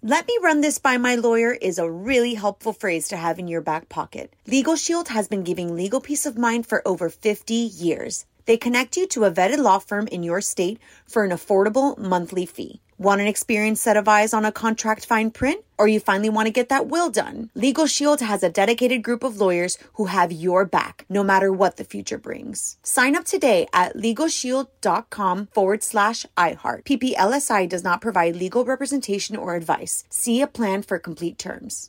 Let me run this by my lawyer is a really helpful phrase to have in your back pocket. Legal Shield has been giving legal peace of mind for over 50 years. They connect you to a vetted law firm in your state for an affordable monthly fee. Want an experienced set of eyes on a contract fine print? Or you finally want to get that will done? Legal Shield has a dedicated group of lawyers who have your back, no matter what the future brings. Sign up today at LegalShield.com/iHeart. PPLSI does not provide legal representation or advice. See a plan for complete terms.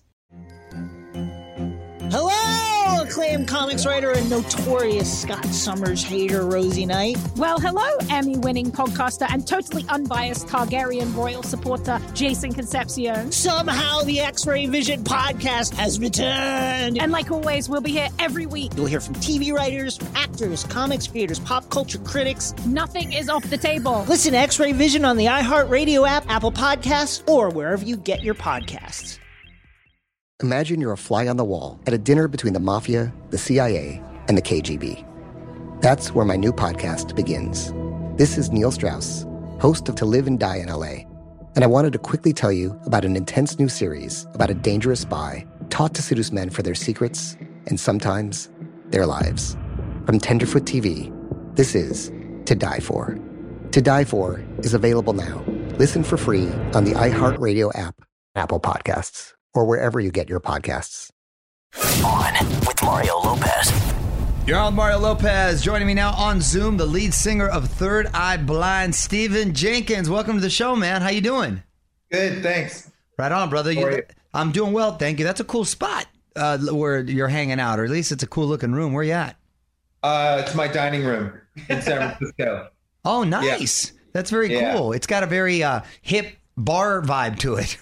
Hello, acclaimed comics writer and notorious Scott Summers hater, Rosie Knight. Well, hello, Emmy-winning podcaster and totally unbiased Targaryen royal supporter, Jason Concepcion. Somehow the X-Ray Vision podcast has returned. And like always, we'll be here every week. You'll hear from TV writers, actors, comics creators, pop culture critics. Nothing is off the table. Listen to X-Ray Vision on the iHeartRadio app, Apple Podcasts, or wherever you get your podcasts. Imagine you're a fly on the wall at a dinner between the Mafia, the CIA, and the KGB. That's where my new podcast begins. This is Neil Strauss, host of To Live and Die in LA, and I wanted to quickly tell you about an intense new series about a dangerous spy taught to seduce men for their secrets and sometimes their lives. From Tenderfoot TV, this is To Die For. To Die For is available now. Listen for free on the iHeartRadio app, Apple Podcasts, or wherever you get your podcasts. On with Mario Lopez. You're on Mario Lopez. Joining me now on Zoom, the lead singer of Third Eye Blind, Stephen Jenkins. Welcome to the show, man. How you doing? Good, thanks. Right on, brother. I'm doing well, thank you. That's a cool spot where you're hanging out, or at least it's a cool looking room. Where you at? It's my dining room in San Francisco. Oh, nice. Yeah. That's very cool. It's got a very hip bar vibe to it.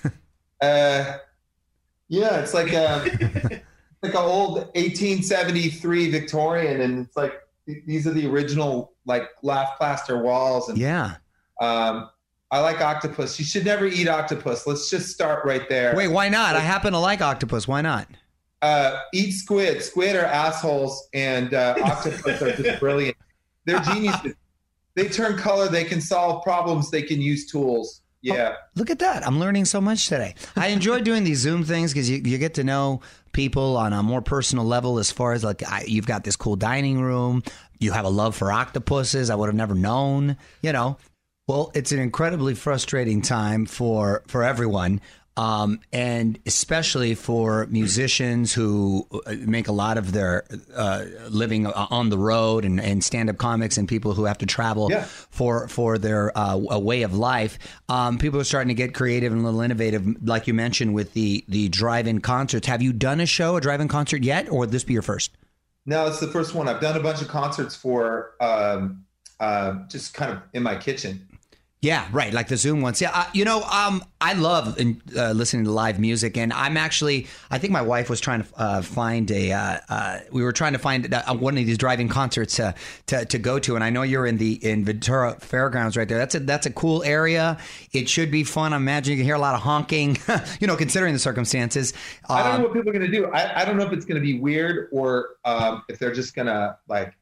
Yeah, it's like like an old 1873 Victorian, and it's like these are the original like laugh plaster walls. And I like octopus. You should never eat octopus. Let's just start right there. Wait, why not? I happen to like octopus. Why not? Eat squid. Squid are assholes, and octopus are just brilliant. They're geniuses. They turn color. They can solve problems. They can use tools. Yeah. Oh, look at that. I'm learning so much today. I enjoy doing these Zoom things because you get to know people on a more personal level as far as like you've got this cool dining room. You have a love for octopuses. I would have never known, you know. Well, it's an incredibly frustrating time for everyone. And especially for musicians who make a lot of their living on the road and stand-up comics and people who have to travel for their a way of life. People are starting to get creative and a little innovative, like you mentioned, with the drive-in concerts. Have you done a drive-in concert yet, or would this be your first? No, it's the first one. I've done a bunch of concerts for just kind of in my kitchen. Yeah, right. Like the Zoom ones. Yeah. I love listening to live music, and I think my wife was trying to find we were trying to find one of these driving concerts to go to. And I know you're in Ventura Fairgrounds right there. That's a cool area. It should be fun. I imagine you can hear a lot of honking, considering the circumstances. I don't know what people are going to do. I don't know if it's going to be weird or if they're just going to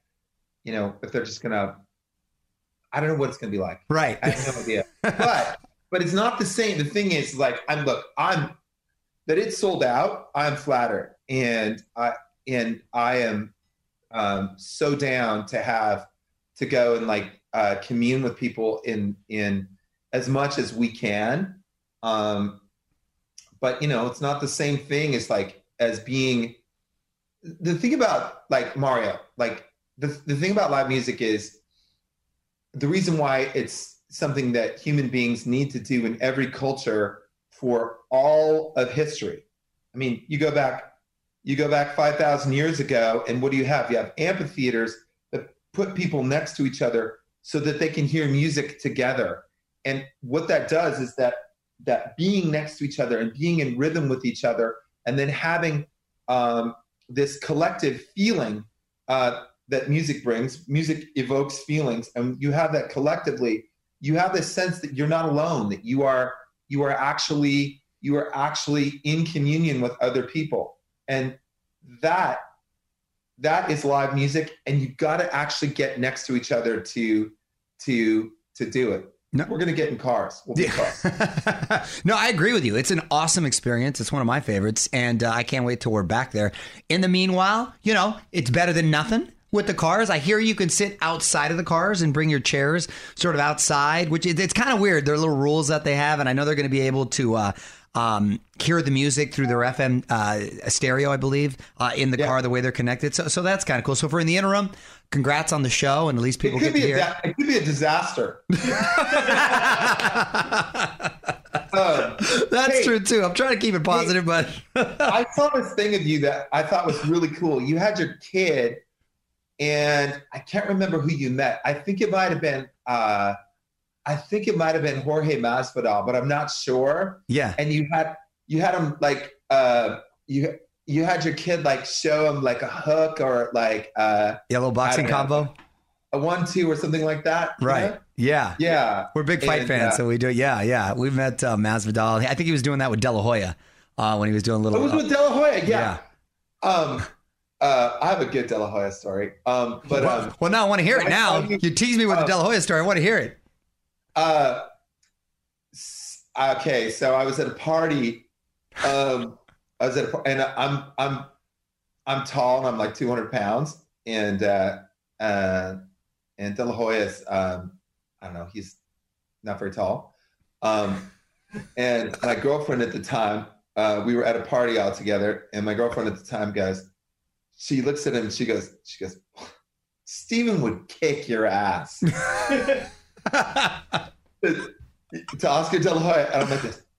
I don't know what it's going to be like. Right. I have no idea. But it's not the same. The thing is, like, that it's sold out. I'm flattered, and I am so down to go and commune with people in as much as we can. But it's not the same thing as being. The thing about Mario, the thing about live music is. The reason why it's something that human beings need to do in every culture for all of history. I mean, you go back 5,000 years ago, and what do you have? You have amphitheaters that put people next to each other so that they can hear music together. And what that does is that being next to each other and being in rhythm with each other, and then having this collective feeling that music brings. Music evokes feelings, and you have that collectively. You have this sense that you're not alone, that you are actually in communion with other people, and that is live music. And you got to actually get next to each other to do it. No. we're gonna get in cars. We'll be in cars. No, I agree with you. It's an awesome experience. It's one of my favorites, and I can't wait till we're back there. In the meanwhile, it's better than nothing with the cars. I hear you can sit outside of the cars and bring your chairs sort of outside, which it's kind of weird. There are little rules that they have, and I know they're going to be able to hear the music through their FM stereo, I believe, in the car, the way they're connected. So that's kind of cool. So for in the interim, congrats on the show, and at least people get to hear it. It could be a disaster. That's true too. I'm trying to keep it positive, but I saw this thing of you that I thought was really cool. You had your kid, and I can't remember who you met. I think it might have been Jorge Masvidal, but I'm not sure. Yeah. And you had him like you had your kid like show him like a hook or like yellow boxing combo, a 1-2 or something like that. Right. Yeah. Yeah. We're big fight fans, so we do. Yeah. We met Masvidal. I think he was doing that with De La Hoya when he was doing a little. It was with De La Hoya. Yeah. I have a good De La Hoya story. Well, now I want to hear it. Now you tease me with the De La Hoya story. I want to hear it. Okay, so I was at a party. And I'm tall and I'm like 200 pounds, and De La Hoya's I don't know, he's not very tall. And my girlfriend at the time, we were at a party all together, and my girlfriend at the time she looks at him and she goes, Steven would kick your ass. To Oscar De La Hoya, and I'm like this.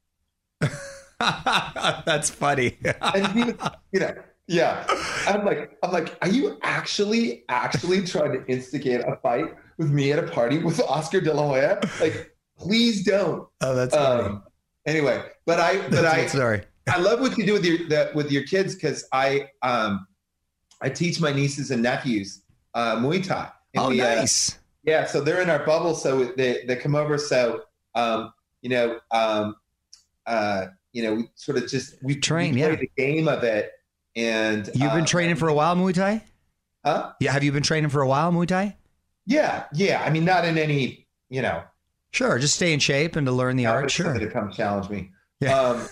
That's funny. And he was, yeah. I'm like, are you actually trying to instigate a fight with me at a party with Oscar De La Hoya? Like, please don't. Oh, that's funny. Anyway, sorry. I love what you do with your kids, because I teach my nieces and nephews Muay Thai. Nice. Yeah, so they're in our bubble, so they come over. So we sort of we play the game of it. And you've been training for a while, Muay Thai? Huh? Yeah, have you been training for a while, Muay Thai? Yeah. I mean, not in any, Sure, just stay in shape and to learn the art. Sure, to come challenge me. Yeah.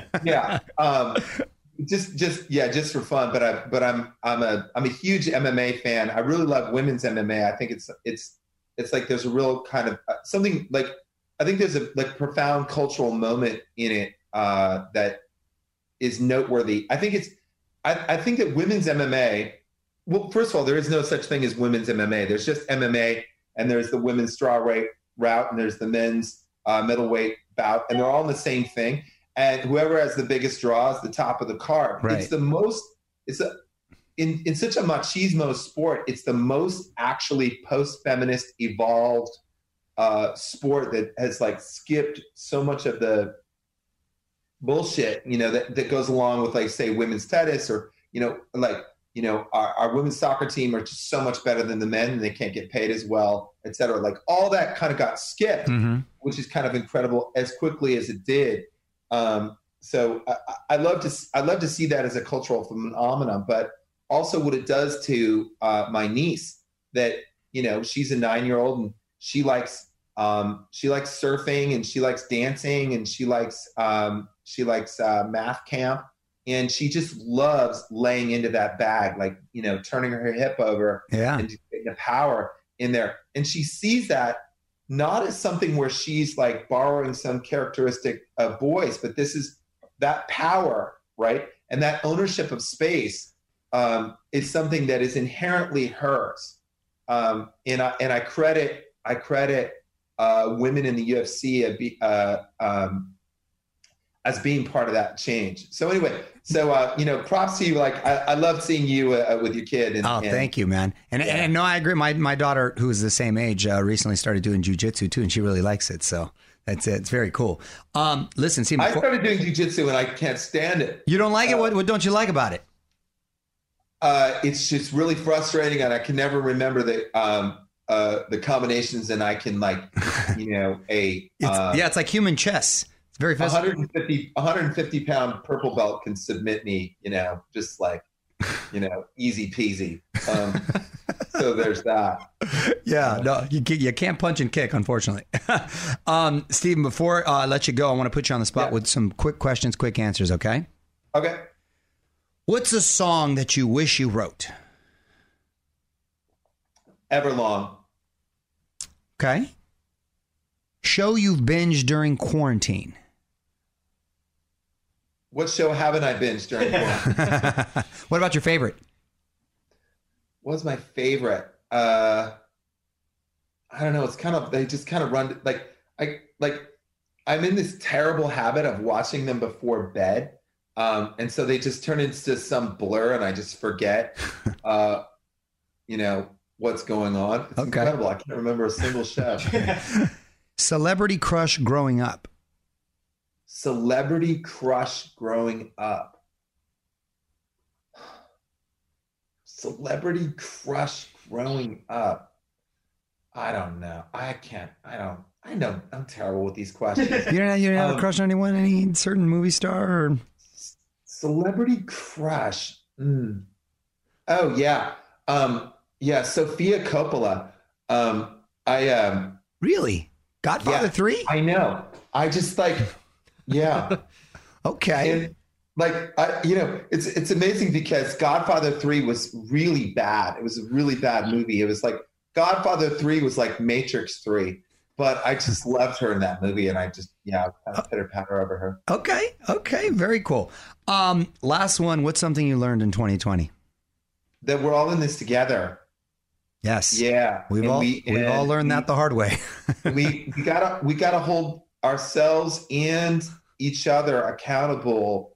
Just for fun. But I'm a huge MMA fan. I really love women's MMA. I think it's like there's a real kind of something like, I think there's a like profound cultural moment in it that is noteworthy. I think that women's MMA, well, first of all, there is no such thing as women's MMA. There's just MMA, and there's the women's strawweight route, and there's the men's middleweight bout, and they're all in the same thing. And whoever has the biggest draw is the top of the card. Right. In such a machismo sport, it's the most actually post-feminist evolved sport that has like skipped so much of the bullshit, that goes along with, like, say, women's tennis, or, our women's soccer team are just so much better than the men, and they can't get paid as well, et cetera. Like, all that kind of got skipped, which is kind of incredible, as quickly as it did. So I love to see that as a cultural phenomenon, but also what it does to my niece, that, she's a 9-year-old, and she likes surfing, and she likes dancing, and she likes math camp, and she just loves laying into that bag, like, turning her hip over, and just getting the power in there. And she sees that not as something where she's like borrowing some characteristic of boys, but this is that power, right? And that ownership of space is something that is inherently hers. And I credit women in the UFC as being part of that change. So anyway, props to you. Like, I love seeing you with your kid. Thank you, man. And no, I agree. My daughter, who is the same age, recently started doing jiu-jitsu too, and she really likes it. So that's it. It's very cool. Listen, see, I started doing jiu-jitsu and I can't stand it. You don't like it? What don't you like about it? It's just really frustrating, and I can never remember the combinations, and I can it's like human chess. It's very physical. 150 pound purple belt can submit me, just like, easy peasy. So there's that. Yeah, no, you can't punch and kick, unfortunately. Stephen, before I let you go, I want to put you on the spot with some quick questions, quick answers, okay? Okay. What's a song that you wish you wrote? Everlong. Okay. Show you've binged during quarantine. What show haven't I binged during quarantine? What about your favorite? What's my favorite? I don't know. It's kind of, they just kind of run I'm in this terrible habit of watching them before bed. And so they just turn into some blur and I just forget, what's going on. It's incredible. I can't remember a single show. Celebrity crush growing up. Celebrity crush growing up. Celebrity crush growing up. I don't know. I know I'm terrible with these questions. You don't have a crush on anyone? Any certain movie star? Or? Celebrity crush. Oh, yeah. Sofia Coppola. Really? Godfather 3? I know. I just yeah. Okay. And it's amazing because Godfather 3 was really bad. It was a really bad movie. It was like Godfather 3 was like Matrix 3, but I just loved her in that movie. And I just, kind of pitter-patter over her. Okay. Very cool. Last one. What's something you learned in 2020? That we're all in this together. Yes. Yeah. We've all learned that the hard way. we gotta hold ourselves and each other accountable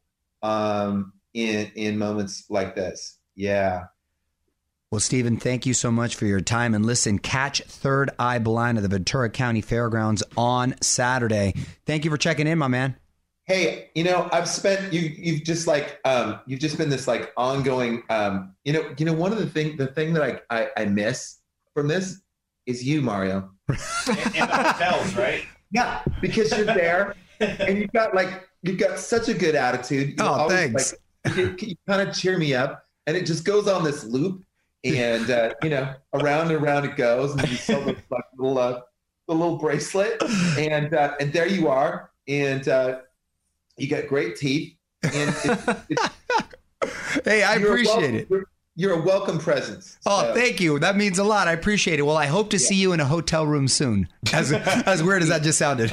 in moments like this. Yeah. Well, Stephen, thank you so much for your time. And listen, catch Third Eye Blind at the Ventura County Fairgrounds on Saturday. Thank you for checking in, my man. Hey, I've spent you've just been this ongoing one of the thing that I miss from this is you, Mario. And the hotels, right? Yeah, because you're there and you've got such a good attitude. Thanks. You kind of cheer me up, and it just goes on this loop, and around and around it goes, and you sell the little bracelet, and there you are, and you got great teeth, and hey, I appreciate it. You're a welcome presence. Oh, thank you. That means a lot. I appreciate it. Well, I hope to see you in a hotel room soon. As weird as that just sounded.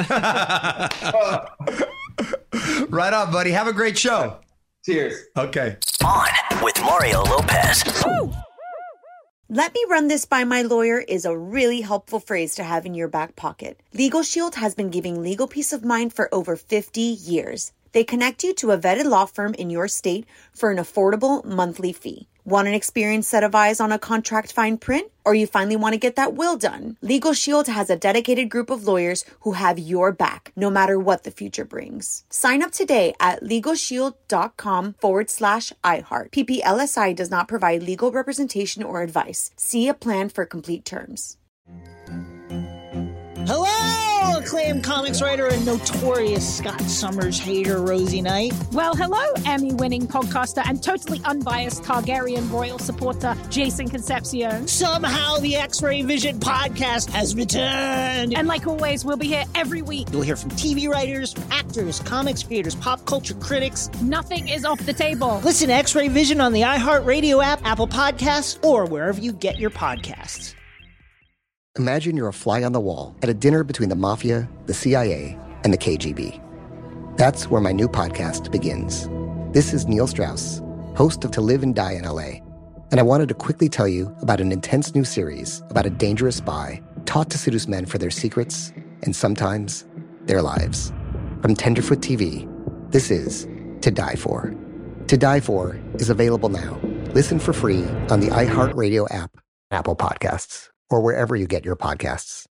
Right on, buddy. Have a great show. Cheers. Okay. On with Mario Lopez. Woo! Let me run this by my lawyer is a really helpful phrase to have in your back pocket. Legal Shield has been giving legal peace of mind for over 50 years. They connect you to a vetted law firm in your state for an affordable monthly fee. Want an experienced set of eyes on a contract fine print? Or you finally want to get that will done? Legal Shield has a dedicated group of lawyers who have your back, no matter what the future brings. Sign up today at LegalShield.com/iHeart. PPLSI does not provide legal representation or advice. See a plan for complete terms. Hello, acclaimed comics writer and notorious Scott Summers hater, Rosie Knight. Well, hello, Emmy-winning podcaster and totally unbiased Targaryen royal supporter, Jason Concepcion. Somehow the X-Ray Vision podcast has returned. And like always, we'll be here every week. You'll hear from TV writers, actors, comics creators, pop culture critics. Nothing is off the table. Listen to X-Ray Vision on the iHeartRadio app, Apple Podcasts, or wherever you get your podcasts. Imagine you're a fly on the wall at a dinner between the mafia, the CIA, and the KGB. That's where my new podcast begins. This is Neil Strauss, host of To Live and Die in LA. And I wanted to quickly tell you about an intense new series about a dangerous spy taught to seduce men for their secrets and sometimes their lives. From Tenderfoot TV, this is To Die For. To Die For is available now. Listen for free on the iHeartRadio app, Apple Podcasts, or wherever you get your podcasts.